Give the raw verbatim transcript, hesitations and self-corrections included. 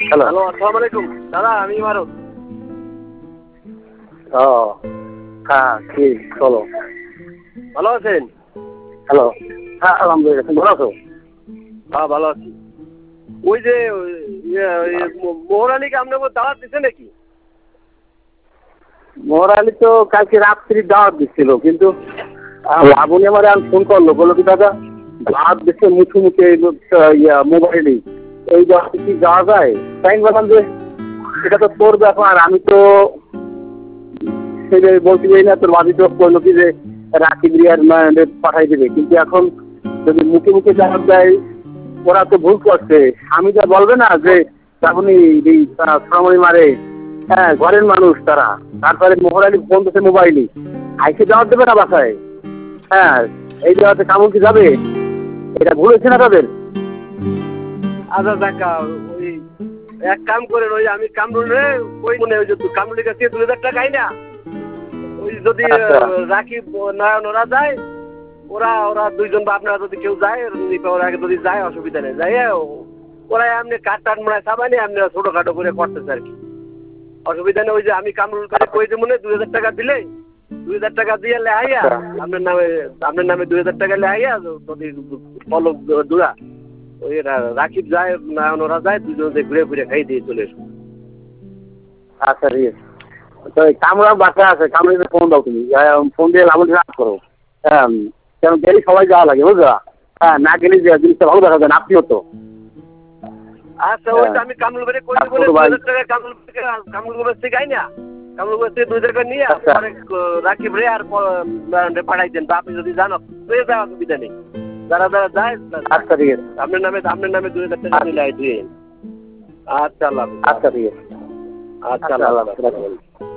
Hello hello, আসসালামু আলাইকুম দাদা, আমি ইমারত। ও হ্যাঁ কি বলো। ভালো আছেন? হ্যালো হ্যাঁ আলহামদুলিল্লাহ, তুমি ভালো আছো? হ্যাঁ ভালো আছি। ওই যে মোহর আলীকে আপনাকে দাওয়াত দিচ্ছে নাকি? মোহর আলী তো কালকে রাত্রি দাওয়াত দিচ্ছিল, কিন্তু লাবণী আমার ফোন করলো, বললো কি দাদা দাওয়াত দিচ্ছে মুখে মুখে ইয়া মোবাইলে, এই দাওয়াতে কি যাওয়া যায়? তাই আমি বললাম যে সেটা তো তোর ব্যাপার, আমি তো সেটা বলতে চাই না। তোর বাড়ি তো করলো কি যে রাকিব রিয়ার পাঠাই দেবে, কিন্তু এখন যদি মুখে মুখে দাওয়াত দেয় ওরা তো ভুল করছে। আমি যা বলবে না যে তখনই এই শ্রমণী মারে, হ্যাঁ ঘরের মানুষ তারা। তারপরে মোহর আলী ফোন করছে মোবাইলে, আইসে দাওয়াত দেবে না বাসায়? হ্যাঁ এই দাওয়াতে কামড় কি যাবে? এটা ভুল হচ্ছে না তাদের? আচ্ছা দেখা ওই এক কাম করেন, ওই আমি কামরুল রে ওই মনে ওই যে কামরুলের কাছে দুই হাজার টাকা আই না, ওই যদি রাকিব নয়ন ওরা যায়, ওরা ওরা দুইজন বা আপনারা যদি কেউ যায় ওরা আগে যদি যায় অসুবিধা নেই, যাই ওরা এমনি কাঠ টাট মনে সাবানি এমনি ছোটোখাটো করে করতেছে আর কি, অসুবিধা নেই। ওই যে আমি কামরুল করে কই যে মনে দুই হাজার টাকা দিলে দুই হাজার টাকা দিয়ে লেহাইয়া আপনার নামে আপনার নামে দুই হাজার টাকা লেহাইয়া যদি ফলক দুরা ওই রাকিব যায় নয়ন ওরা যায়, দুজন ঘুরে ঘুরে খাই দিয়ে চলে এসো। আচ্ছা ঠিক আছে। তো কামরা বাসা আছে, কামড়ে ফোন দাও তুমি, ফোন দিয়ে লাবণী রাত করো। হ্যাঁ কেন গেলেই সবাই যাওয়া লাগে বুঝলা? হ্যাঁ না গেলে জিনিসটা ভালো দেখা যায় না, আপনিও তো। আচ্ছা ওই তো আমি কামরুল করে কই বলে দুই হাজার টাকা কামরুল কামরুল থেকে গাই না, কামরুল থেকে দুই হাজার টাকা নিয়ে রাকিব রে আর পাঠাই দেন, বা আপনি যদি জানো হয়ে যাওয়ার অসুবিধা নেই। যারা যারা যায় আচ্ছা ঠিক আছে, আপনার নামে আপনার নামে দুই হাজার টাকা নিলে দিয়ে। আচ্ছা আল্লাহ। আচ্ছা ঠিক আছে, আচ্ছা আল্লাহ।